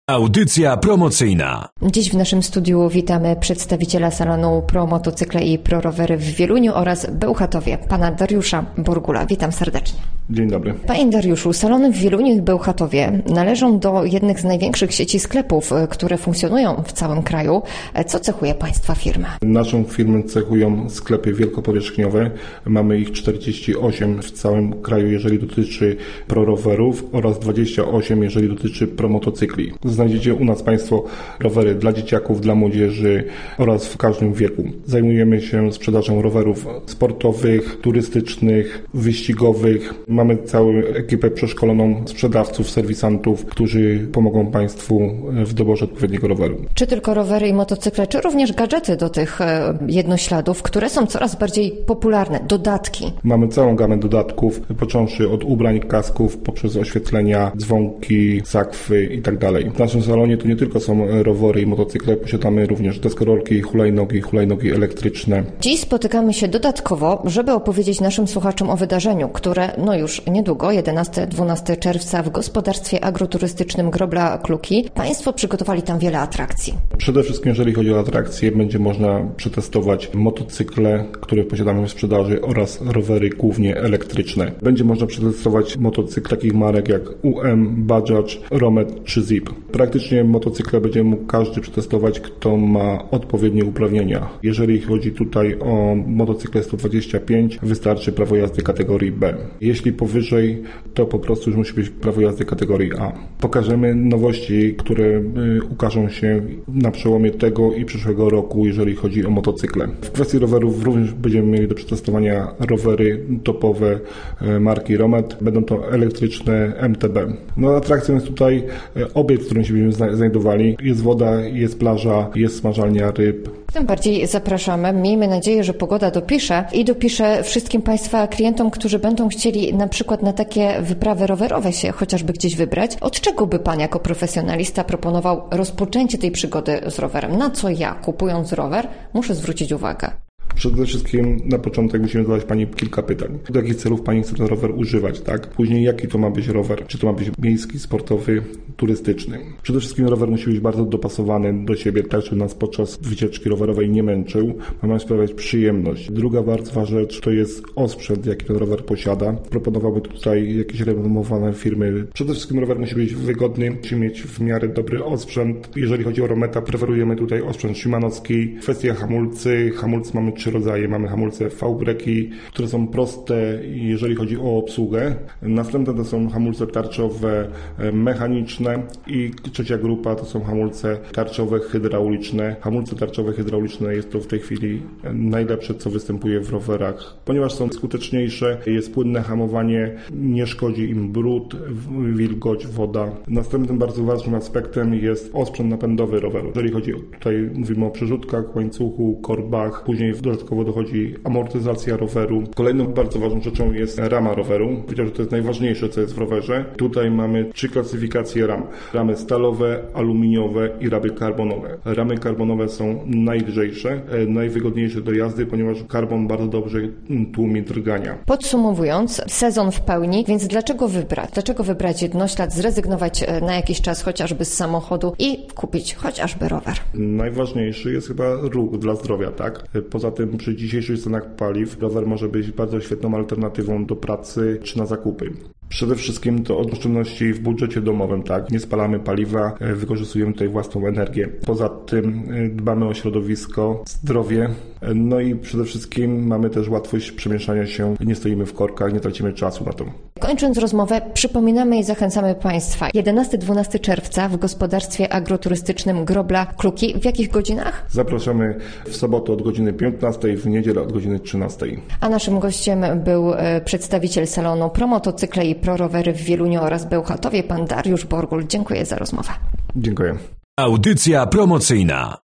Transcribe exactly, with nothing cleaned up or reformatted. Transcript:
Audycja promocyjna. Dziś w naszym studiu witamy przedstawiciela salonu Pro Motocykle i Pro Rowery w Wieluniu oraz Bełchatowie, pana Dariusza Borgula. Witam serdecznie. Dzień dobry. Panie Dariuszu, salony w Wieluniu i Bełchatowie należą do jednych z największych sieci sklepów, które funkcjonują w całym kraju. Co cechuje państwa firmę? Naszą firmę cechują sklepy wielkopowierzchniowe. Mamy ich czterdzieści osiem w całym kraju, jeżeli dotyczy pro rowerów, oraz dwadzieścia osiem, jeżeli dotyczy pro motocykli. Znajdziecie u nas państwo rowery dla dzieciaków, dla młodzieży oraz w każdym wieku. Zajmujemy się sprzedażą rowerów sportowych, turystycznych, wyścigowych. Mamy całą ekipę przeszkoloną sprzedawców, serwisantów, którzy pomogą państwu w doborze odpowiedniego roweru. Czy tylko rowery i motocykle, czy również gadżety do tych jednośladów, które są coraz bardziej popularne, dodatki? Mamy całą gamę dodatków, począwszy od ubrań, kasków, poprzez oświetlenia, dzwonki, sakwy itd. W naszym salonie to nie tylko są rowery i motocykle, posiadamy również deskorolki, hulajnogi, hulajnogi elektryczne. Dziś spotykamy się dodatkowo, żeby opowiedzieć naszym słuchaczom o wydarzeniu, które no już niedługo, jedenastego do dwunastego czerwca w gospodarstwie agroturystycznym Grobla Kluki. Państwo przygotowali tam wiele atrakcji. Przede wszystkim, jeżeli chodzi o atrakcje, będzie można przetestować motocykle, które posiadamy w sprzedaży, oraz rowery głównie elektryczne. Będzie można przetestować motocykl takich marek jak U M, Bajaj, Romet czy Zip. Praktycznie motocykle będzie mógł każdy przetestować, kto ma odpowiednie uprawnienia. Jeżeli chodzi tutaj o motocykle sto dwadzieścia pięć, wystarczy prawo jazdy kategorii B. Jeśli powyżej, to po prostu już musi być prawo jazdy kategorii A. Pokażemy nowości, które y, ukażą się na przełomie tego i przyszłego roku, jeżeli chodzi o motocykle. W kwestii rowerów również będziemy mieli do przetestowania rowery topowe y, marki Romet. Będą to elektryczne M T B. No, atrakcją jest tutaj y, obiekt, w którym się będziemy znajdowali. Jest woda, jest plaża, jest smażalnia ryb. Tym bardziej zapraszamy. Miejmy nadzieję, że pogoda dopisze i dopisze wszystkim państwa klientom, którzy będą chcieli na przykład na takie wyprawy rowerowe się chociażby gdzieś wybrać. Od czego by pan jako profesjonalista proponował rozpoczęcie tej przygody z rowerem? Na co ja, kupując rower, muszę zwrócić uwagę? Przede wszystkim na początek musimy zadać Pani kilka pytań. Do jakich celów Pani chce ten rower używać, tak? Później jaki to ma być rower? Czy to ma być miejski, sportowy, turystyczny? Przede wszystkim rower musi być bardzo dopasowany do siebie, tak żeby nas podczas wycieczki rowerowej nie męczył. Ma sprawiać przyjemność. Druga bardzo rzecz to jest osprzęt, jaki ten rower posiada. Proponowałbym tutaj jakieś renomowane firmy. Przede wszystkim rower musi być wygodny, musi mieć w miarę dobry osprzęt. Jeżeli chodzi o Rometa, preferujemy tutaj osprzęt szymanowski. Kwestia hamulcy. Hamulcy mamy trzy rodzaje. Mamy hamulce V-breki, które są proste, jeżeli chodzi o obsługę. Następne to są hamulce tarczowe mechaniczne i trzecia grupa to są hamulce tarczowe hydrauliczne. Hamulce tarczowe hydrauliczne jest to w tej chwili najlepsze, co występuje w rowerach, ponieważ są skuteczniejsze, jest płynne hamowanie, nie szkodzi im brud, wilgoć, woda. Następnym bardzo ważnym aspektem jest osprzęt napędowy roweru. Jeżeli chodzi, tutaj mówimy o przerzutkach, łańcuchu, korbach, później dodatkowo dochodzi amortyzacja roweru. Kolejną bardzo ważną rzeczą jest rama roweru. Powiedział, że to jest najważniejsze, co jest w rowerze. Tutaj mamy trzy klasyfikacje ram. Ramy stalowe, aluminiowe i ramy karbonowe. Ramy karbonowe są najlżejsze, najwygodniejsze do jazdy, ponieważ karbon bardzo dobrze tłumi drgania. Podsumowując, sezon w pełni, więc dlaczego wybrać? Dlaczego wybrać jednoślad, zrezygnować na jakiś czas chociażby z samochodu i kupić chociażby rower? Najważniejszy jest chyba ruch dla zdrowia, tak? Poza tym przy dzisiejszych cenach paliw rower może być bardzo świetną alternatywą do pracy czy na zakupy. Przede wszystkim to oszczędności w budżecie domowym, tak? Nie spalamy paliwa, wykorzystujemy tutaj własną energię. Poza tym dbamy o środowisko, zdrowie, no i przede wszystkim mamy też łatwość przemieszczania się, nie stoimy w korkach, nie tracimy czasu na to. Kończąc rozmowę, przypominamy i zachęcamy Państwa. jedenastego do dwunastego czerwca w gospodarstwie agroturystycznym Grobla Kluki. W jakich godzinach? Zapraszamy w sobotę od godziny piętnastej, w niedzielę od godziny trzynastej. A naszym gościem był przedstawiciel salonu Pro Motocykle i Pro Rowery w Wieluniu oraz Bełchatowie, pan Dariusz Borgul. Dziękuję za rozmowę. Dziękuję. Audycja promocyjna.